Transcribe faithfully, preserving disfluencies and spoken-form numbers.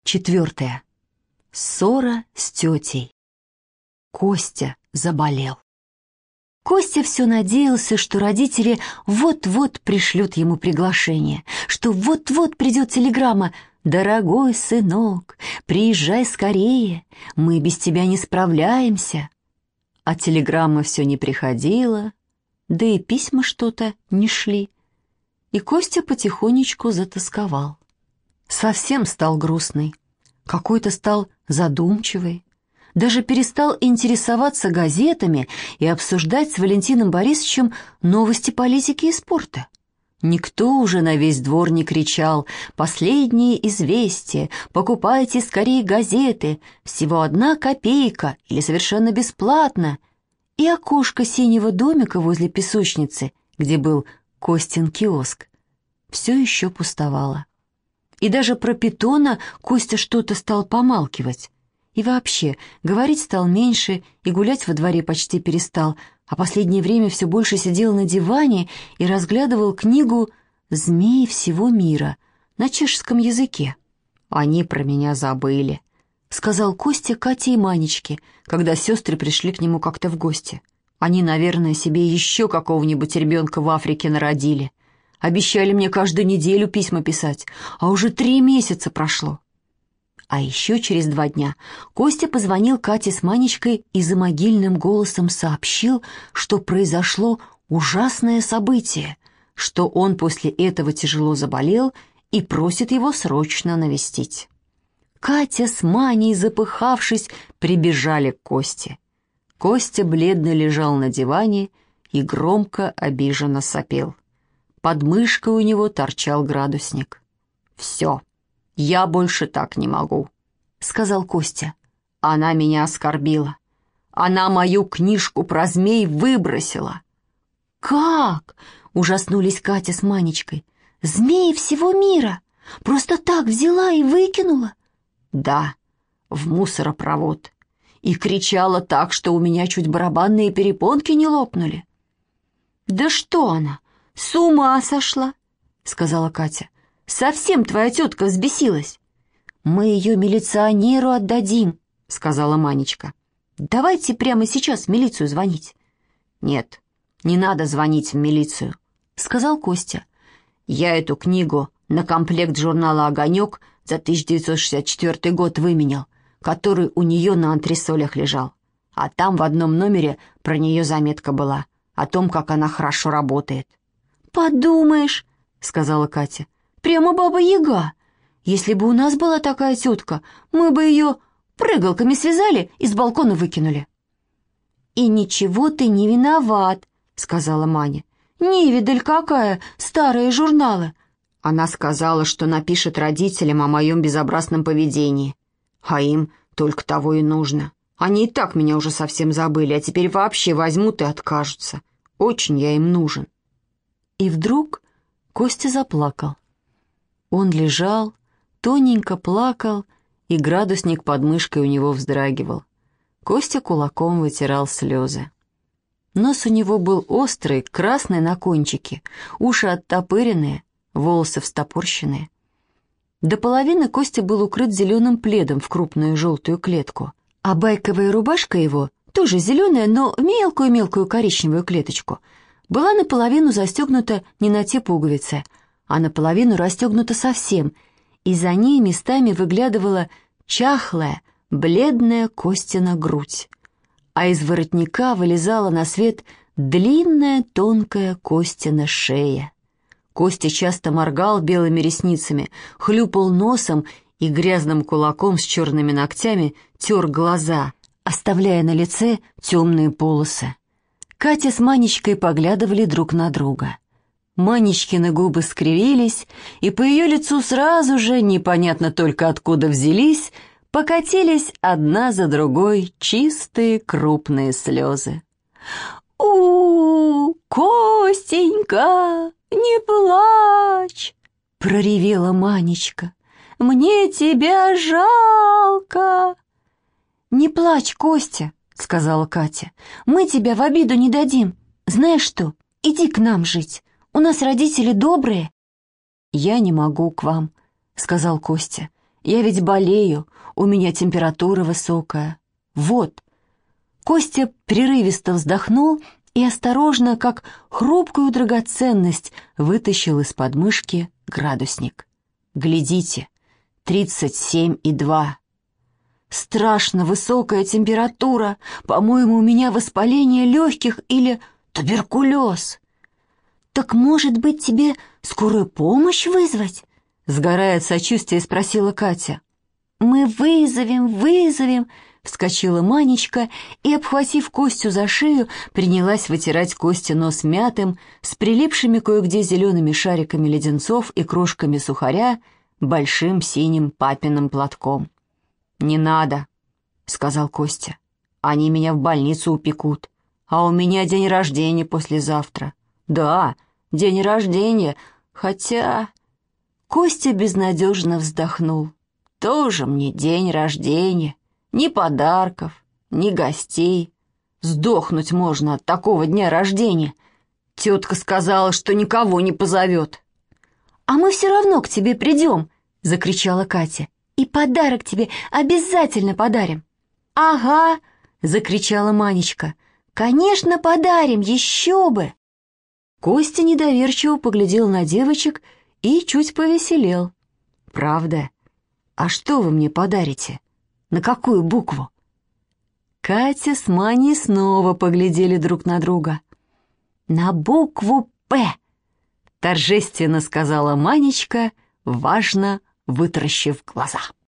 Четвертое. Ссора с тетей. Костя заболел. Костя все надеялся, что родители вот-вот пришлют ему приглашение, что вот-вот придет телеграмма: «Дорогой сынок, приезжай скорее, мы без тебя не справляемся». А телеграмма все не приходила, да и письма что-то не шли. И Костя потихонечку затосковал. Совсем стал грустный, какой-то стал задумчивый, даже перестал интересоваться газетами и обсуждать с Валентином Борисовичем новости политики и спорта. Никто уже на весь двор не кричал: «Последние известия, покупайте скорее газеты, всего одна копейка или совершенно бесплатно». И окошко синего домика возле песочницы, где был Костин киоск, все еще пустовало. И даже про питона Костя что-то стал помалкивать. И вообще, говорить стал меньше, и гулять во дворе почти перестал, а последнее время все больше сидел на диване и разглядывал книгу «Змеи всего мира» на чешском языке. «Они про меня забыли», — сказал Костя Кате и Манечке, когда сестры пришли к нему как-то в гости. «Они, наверное, себе еще какого-нибудь ребенка в Африке народили. Обещали мне каждую неделю письма писать, а уже три месяца прошло». А еще через два дня Костя позвонил Кате с Манечкой и за могильным голосом сообщил, что произошло ужасное событие, что он после этого тяжело заболел и просит его срочно навестить. Катя с Маней, запыхавшись, прибежали к Косте. Костя бледно лежал на диване и громко обиженно сопел. Под мышкой у него торчал градусник. «Все, я больше так не могу», — сказал Костя. «Она меня оскорбила. Она мою книжку про змей выбросила». «Как?» — ужаснулись Катя с Манечкой. «Змеи всего мира? Просто так взяла и выкинула?» «Да, в мусоропровод. И кричала так, что у меня чуть барабанные перепонки не лопнули». «Да что она, с ума сошла?» — сказала Катя. «Совсем твоя тетка взбесилась». «Мы ее милиционеру отдадим», — сказала Манечка. «Давайте прямо сейчас в милицию звонить». «Нет, не надо звонить в милицию», — сказал Костя. «Я эту книгу на комплект журнала «Огонек» за тысяча девятьсот шестьдесят четвёртый год выменял, который у нее на антресолях лежал. А там в одном номере про нее заметка была, о том, как она хорошо работает». «Подумаешь», — сказала Катя, — «прямо баба-яга. Если бы у нас была такая тетка, мы бы ее прыгалками связали и с балкона выкинули». «И ничего ты не виноват», — сказала Маня. «Невидаль какая, старые журналы». Она сказала, что напишет родителям о моем безобразном поведении. А им только того и нужно. Они и так меня уже совсем забыли, а теперь вообще возьмут и откажутся. Очень я им нужен». И вдруг Костя заплакал. Он лежал, тоненько плакал, и градусник под мышкой у него вздрагивал. Костя кулаком вытирал слезы. Нос у него был острый, красный на кончике, уши оттопыренные, волосы встопорщенные. До половины Костя был укрыт зеленым пледом в крупную желтую клетку, а байковая рубашка его, тоже зеленая, но в мелкую-мелкую коричневую клеточку, была наполовину застегнута не на те пуговицы, а наполовину расстегнута совсем, и за ней местами выглядывала чахлая, бледная Костина грудь, а из воротника вылезала на свет длинная тонкая Костина шея. Костя часто моргал белыми ресницами, хлюпал носом и грязным кулаком с черными ногтями тер глаза, оставляя на лице темные полосы. Катя с Манечкой поглядывали друг на друга. Манечкины губы скривились, и по ее лицу сразу же, непонятно только откуда взялись, покатились одна за другой чистые крупные слезы. «У, Костенька, не плачь!» — проревела Манечка. «Мне тебя жалко!» «Не плачь, Костя!» — сказала Катя. «Мы тебя в обиду не дадим. Знаешь что, иди к нам жить. У нас родители добрые». «Я не могу к вам», — сказал Костя. Я ведь болею, у меня температура высокая. Вот». Костя прерывисто вздохнул и осторожно, как хрупкую драгоценность, вытащил из подмышки градусник. «Глядите, тридцать семь и два. Страшно высокая температура. По-моему, у меня воспаление легких или туберкулез». «Так, может быть, тебе скорую помощь вызвать?» Сгорая от сочувствия, спросила Катя. «Мы вызовем, вызовем!» Вскочила Манечка и, обхватив Костю за шею, принялась вытирать Косте нос мятым, с прилипшими кое-где зелеными шариками леденцов и крошками сухаря, большим синим папиным платком. «Не надо», — сказал Костя. «Они меня в больницу упекут, а у меня день рождения послезавтра». «Да, день рождения, хотя...» Костя безнадежно вздохнул. «Тоже мне день рождения. Ни подарков, ни гостей. Сдохнуть можно от такого дня рождения. Тетка сказала, что никого не позовет». «А мы все равно к тебе придем», — закричала Катя. «И подарок тебе обязательно подарим». «Ага», — закричала Манечка. «Конечно, подарим, еще бы». Костя недоверчиво поглядел на девочек и чуть повеселел. «Правда? А что вы мне подарите? На какую букву?» Катя с Маней снова поглядели друг на друга. «На букву «П», — торжественно сказала Манечка, важно вытаращив глаза.